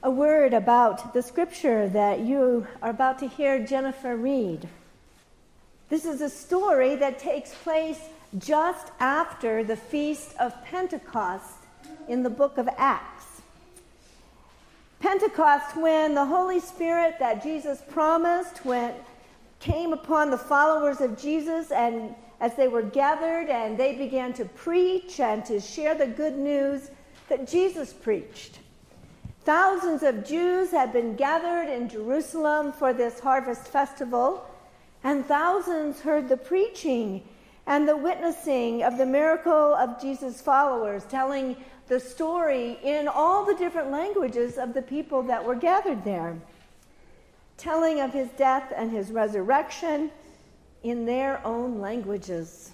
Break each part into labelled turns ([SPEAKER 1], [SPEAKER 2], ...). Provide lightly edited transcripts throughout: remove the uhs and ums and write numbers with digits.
[SPEAKER 1] a word about the scripture that you are about to hear Jennifer read. This is a story that takes place just after the Feast of Pentecost in the book of Acts. Pentecost, when the Holy Spirit that Jesus promised came upon the followers of Jesus, and as they were gathered and they began to preach and to share the good news that Jesus preached. Thousands of Jews had been gathered in Jerusalem for this harvest festival, and thousands heard the preaching and the witnessing of the miracle of Jesus' followers, telling the story in all the different languages of the people that were gathered there, telling of his death and his resurrection in their own languages.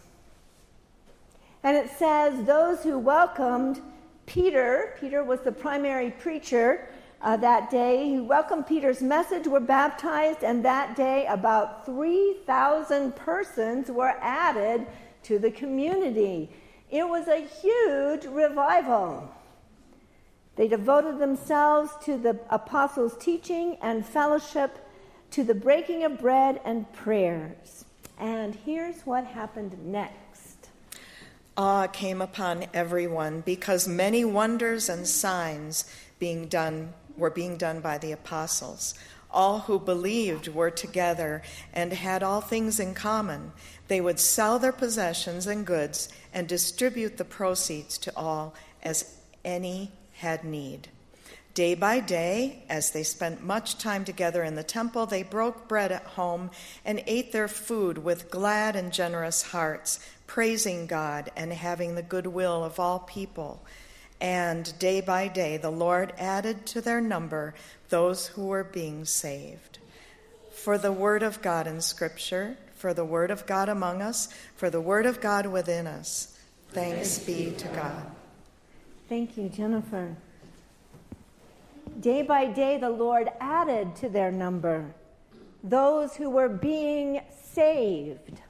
[SPEAKER 1] And it says those who welcomed Peter was the primary preacher that day, who welcomed Peter's message were baptized, and that day about 3,000 persons were added to the community. It was a huge revival. They devoted themselves to the apostles' teaching and fellowship, to the breaking of bread and prayers. And here's what happened next.
[SPEAKER 2] Awe came upon everyone because many wonders and signs were being done by the apostles. All who believed were together and had all things in common. They would sell their possessions and goods and distribute the proceeds to all as any had need. Day by day, as they spent much time together in the temple, they broke bread at home and ate their food with glad and generous hearts, praising God and having the goodwill of all people. And day by day, the Lord added to their number those who were being saved. For the word of God in Scripture, for the word of God among us, for the word of God within us. Thanks be to God.
[SPEAKER 1] Thank you, Jennifer. Day by day, the Lord added to their number those who were being saved.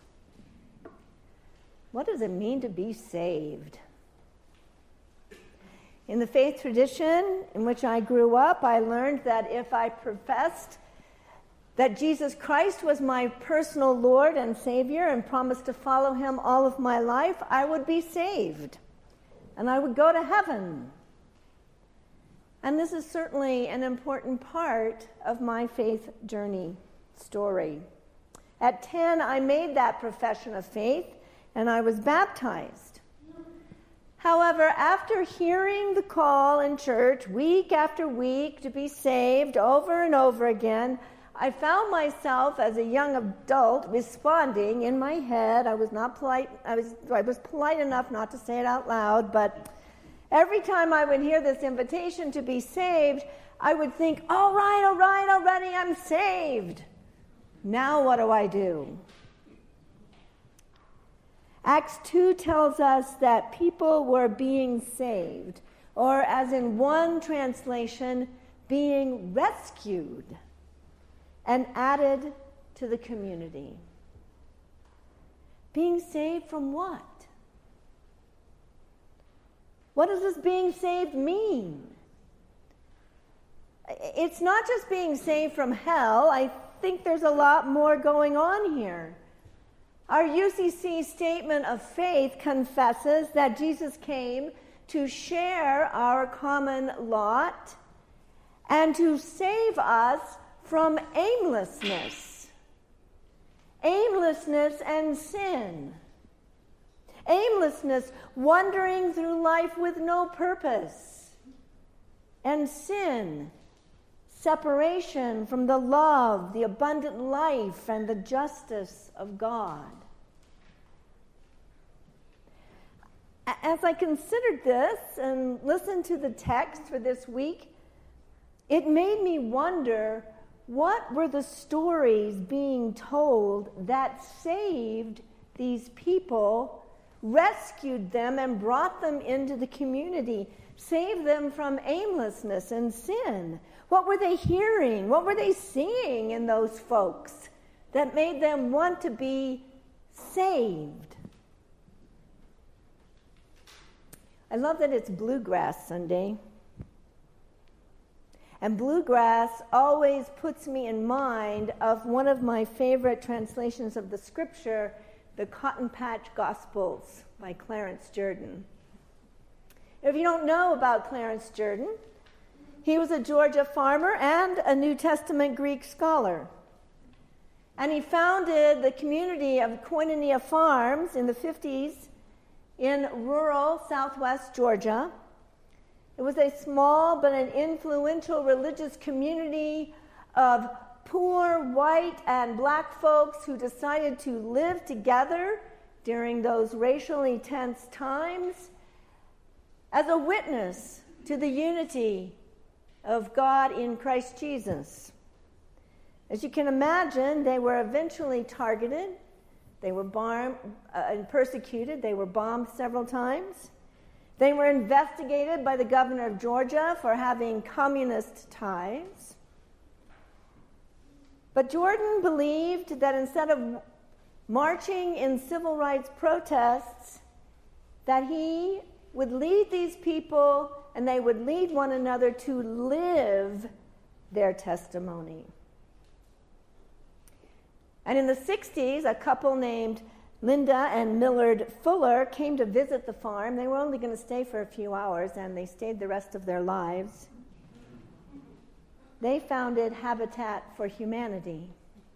[SPEAKER 1] What does it mean to be saved? In the faith tradition in which I grew up, I learned that if I professed that Jesus Christ was my personal Lord and Savior and promised to follow him all of my life, I would be saved and I would go to heaven. And this is certainly an important part of my faith journey story. At 10, I made that profession of faith and I was baptized. However, after hearing the call in church week after week to be saved over and over again, I found myself as a young adult responding in my head. I was not polite. I was polite enough not to say it out loud, but every time I would hear this invitation to be saved, I would think, all right, already I'm saved. Now what do I do? Acts 2 tells us that people were being saved, or as in one translation, being rescued and added to the community. Being saved from what? What does this being saved mean? It's not just being saved from hell. I think there's a lot more going on here. Our UCC statement of faith confesses that Jesus came to share our common lot and to save us from aimlessness and sin. Aimlessness, wandering through life with no purpose, and sin, separation from the love, the abundant life, and the justice of God. As I considered this and listened to the text for this week, it made me wonder, what were the stories being told that saved these people, rescued them, and brought them into the community, saved them from aimlessness and sin? What were they hearing? What were they seeing in those folks that made them want to be saved? I love that it's Bluegrass Sunday. And bluegrass always puts me in mind of one of my favorite translations of the scripture, the Cotton Patch Gospels by Clarence Jordan. If you don't know about Clarence Jordan, he was a Georgia farmer and a New Testament Greek scholar. And he founded the community of Koinonia Farms in the 50s in rural southwest Georgia. It was a small but an influential religious community of poor white and black folks who decided to live together during those racially tense times as a witness to the unity of God in Christ Jesus. As you can imagine, they were eventually targeted. They were persecuted. They were bombed several times. They were investigated by the governor of Georgia for having communist ties. But Jordan believed that instead of marching in civil rights protests, that he would lead these people and they would lead one another to live their testimony. And in the 60s, a couple named Linda and Millard Fuller came to visit the farm. They were only going to stay for a few hours, and they stayed the rest of their lives. They founded Habitat for Humanity.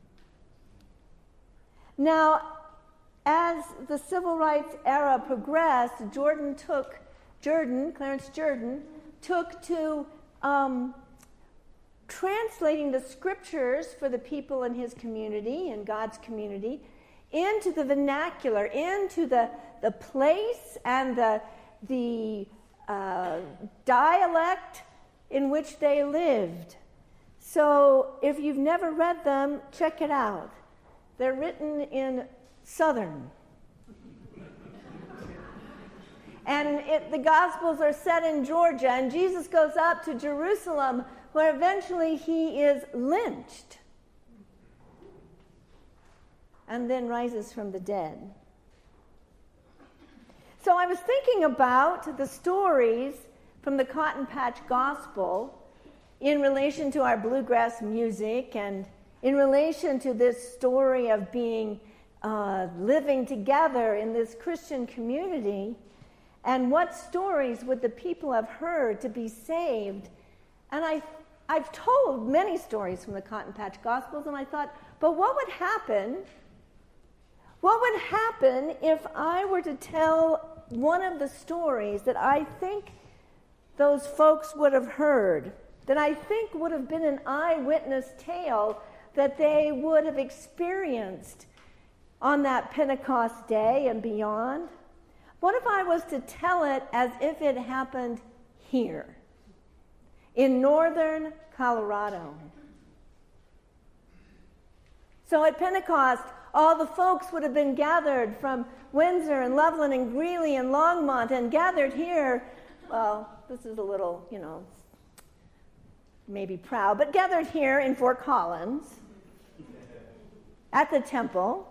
[SPEAKER 1] Now, as the civil rights era progressed, Clarence Jordan took to translating the scriptures for the people in his community, in God's community, into the vernacular, into the place and the dialect in which they lived. So if you've never read them, check it out. They're written in Southern. And the Gospels are set in Georgia, and Jesus goes up to Jerusalem, where eventually he is lynched and then rises from the dead. So I was thinking about the stories from the Cotton Patch Gospel in relation to our bluegrass music and in relation to this story of being living together in this Christian community, and what stories would the people have heard to be saved. And I've told many stories from the Cotton Patch Gospels, and I thought, but what would happen if I were to tell one of the stories that I think those folks would have heard, that I think would have been an eyewitness tale that they would have experienced on that Pentecost day and beyond? What if I was to tell it as if it happened here, in northern Colorado? So at Pentecost, all the folks would have been gathered from Windsor and Loveland and Greeley and Longmont and gathered here. Well, this is a little, maybe proud, but gathered here in Fort Collins at the temple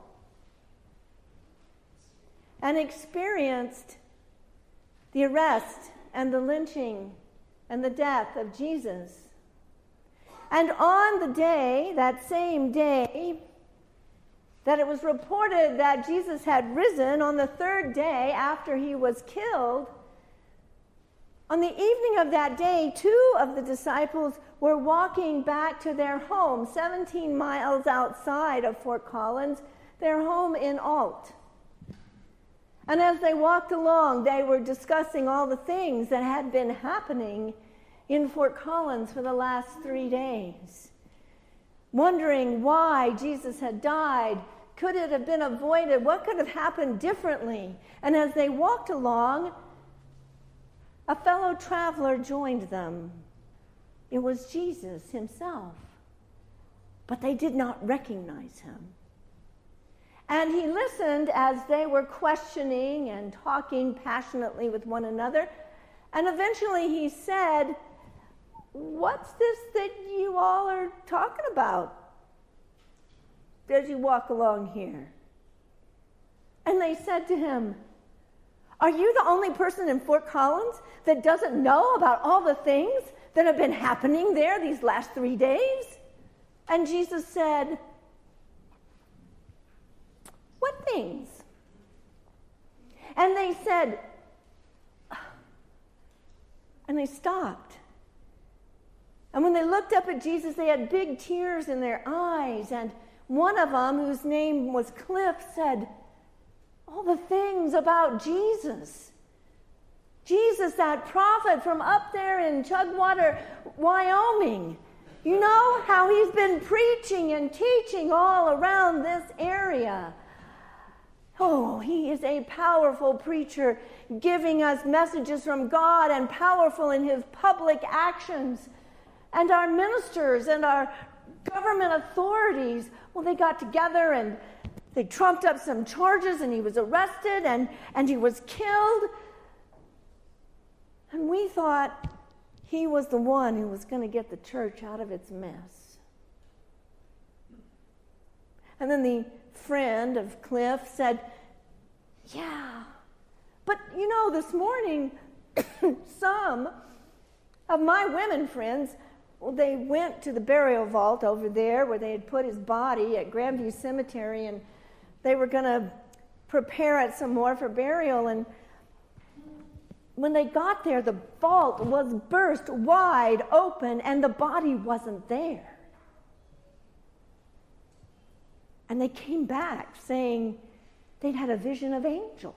[SPEAKER 1] and experienced the arrest and the lynching and the death of Jesus. And on the day, that same day, that it was reported that Jesus had risen on the third day after he was killed, on the evening of that day, 2 of the disciples were walking back to their home, 17 miles outside of Fort Collins, their home in Alt. And as they walked along, they were discussing all the things that had been happening in Fort Collins for the last 3 days, wondering why Jesus had died. Could it have been avoided? What could have happened differently? And as they walked along, a fellow traveler joined them. It was Jesus himself, but they did not recognize him. And he listened as they were questioning and talking passionately with one another. And eventually he said, "What's this that you all are talking about as you walk along here?" And they said to him, "Are you the only person in Fort Collins that doesn't know about all the things that have been happening there these last 3 days? And Jesus said, what things? And they said, and they stopped. And when they looked up at Jesus, they had big tears in their eyes. And one of them, whose name was Cliff, said, all the things about Jesus. Jesus, that prophet from up there in Chugwater, Wyoming. You know how he's been preaching and teaching all around this area. Oh, he is a powerful preacher, giving us messages from God and powerful in his public actions. And our ministers and our government authorities, well, they got together and they trumped up some charges, and he was arrested and he was killed. And we thought he was the one who was going to get the church out of its mess. And then the friend of Cliff said, yeah, but you know, this morning, some of my women friends, well, they went to the burial vault over there where they had put his body at Grandview Cemetery, and they were going to prepare it some more for burial. And when they got there, the vault was burst wide open, and the body wasn't there. And they came back saying they'd had a vision of angels.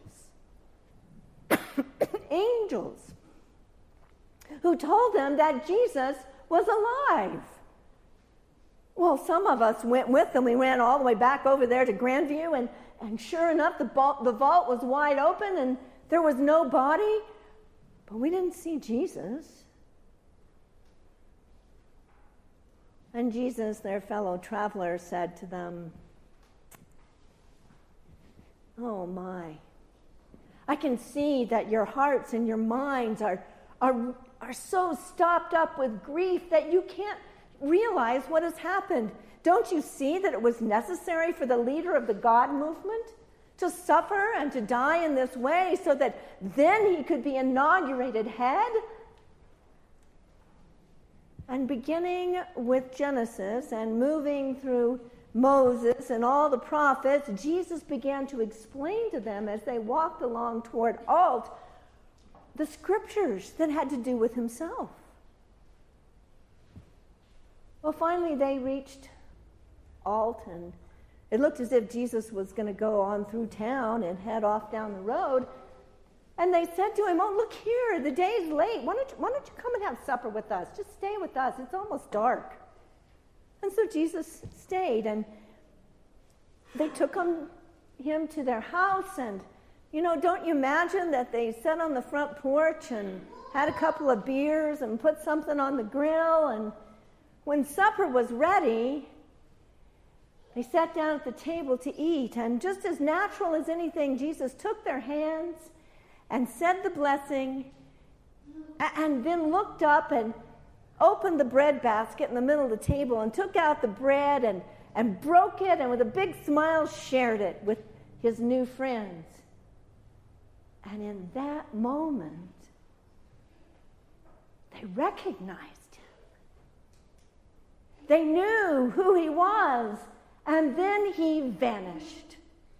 [SPEAKER 1] Angels who told them that Jesus was alive. Well, some of us went with them. We ran all the way back over there to Grandview, and sure enough, the vault was wide open, and there was no body, but we didn't see Jesus. And Jesus, their fellow traveler, said to them, oh my, I can see that your hearts and your minds are so stopped up with grief that you can't realize what has happened. Don't you see that it was necessary for the leader of the God movement to suffer and to die in this way so that then he could be inaugurated head? And beginning with Genesis and moving through Moses and all the prophets, Jesus began to explain to them as they walked along toward Alt the scriptures that had to do with himself. Well, finally they reached Alt, and it looked as if Jesus was going to go on through town and head off down the road. And they said to him, oh, look here, the day's late. Why don't you come and have supper with us? Just stay with us. It's almost dark. And so Jesus stayed, and they took him to their house. And, you know, don't you imagine that they sat on the front porch and had a couple of beers and put something on the grill. And when supper was ready, they sat down at the table to eat. And just as natural as anything, Jesus took their hands and said the blessing, and then looked up and opened the bread basket in the middle of the table and took out the bread and broke it, and with a big smile shared it with his new friends. And in that moment, they recognized him. They knew who he was, and then he vanished.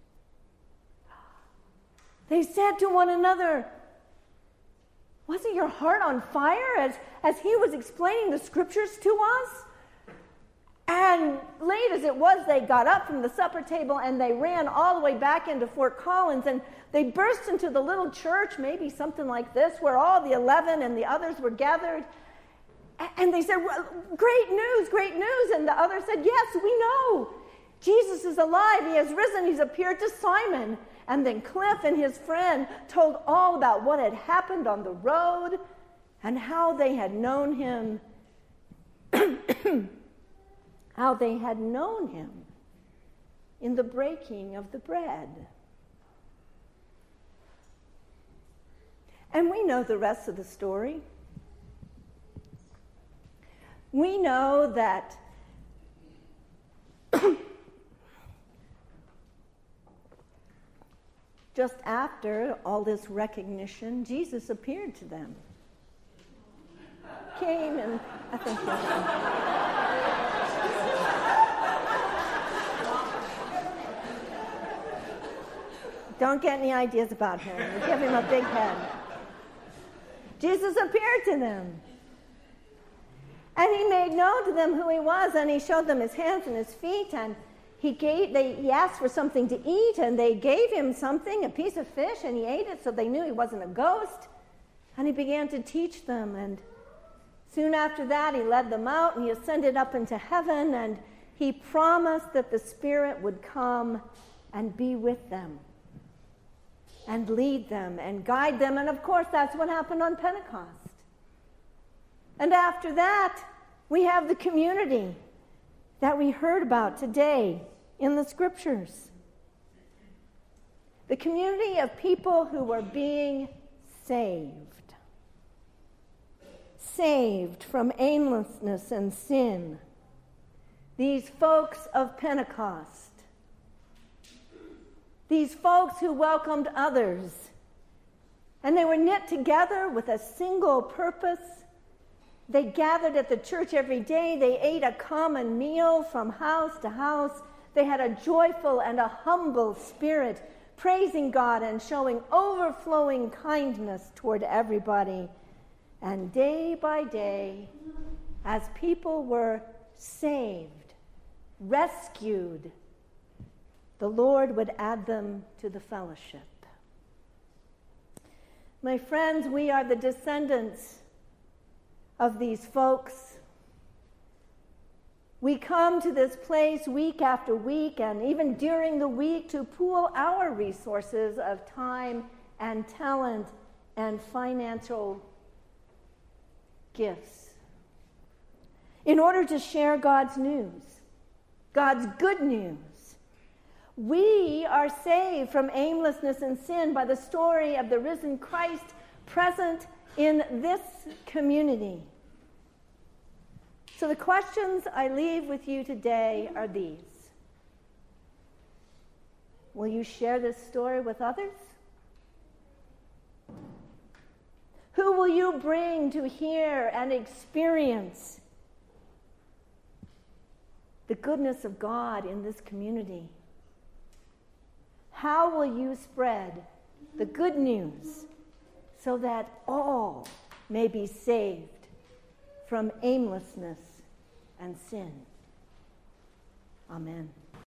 [SPEAKER 1] They said to one another, wasn't your heart on fire as he was explaining the scriptures to us? And late as it was, they got up from the supper table and they ran all the way back into Fort Collins, and they burst into the little church, maybe something like this, where all the 11 and the others were gathered. And they said, well, great news, great news. And the others said, yes, we know. Jesus is alive. He has risen. He's appeared to Simon. And then Cliff and his friend told all about what had happened on the road and how they had known him, how they had known him in the breaking of the bread. And we know the rest of the story. We know that just after all this recognition, Jesus appeared to them. came and I think don't get any ideas about him. We give him a big head. Jesus appeared to them. And he made known to them who he was, and he showed them his hands and his feet, and he asked for something to eat, and they gave him something, a piece of fish, and he ate it, so they knew he wasn't a ghost. And he began to teach them, and soon after that he led them out, and he ascended up into heaven, and he promised that the Spirit would come and be with them and lead them and guide them. And of course, that's what happened on Pentecost. And after that, we have the community that we heard about today in the scriptures. The community of people who were being saved. Saved from aimlessness and sin. These folks of Pentecost. These folks who welcomed others. And they were knit together with a single purpose. They gathered at the church every day. They ate a common meal from house to house. They had a joyful and a humble spirit, praising God and showing overflowing kindness toward everybody. And day by day, as people were saved, rescued, the Lord would add them to the fellowship. My friends, we are the descendants of these folks. We come to this place week after week and even during the week to pool our resources of time and talent and financial gifts in order to share God's news, God's good news. We are saved from aimlessness and sin by the story of the risen Christ present in this community. So the questions I leave with you today are these. Will you share this story with others? Who will you bring to hear and experience the goodness of God in this community? How will you spread the good news so that all may be saved from aimlessness and sin? Amen.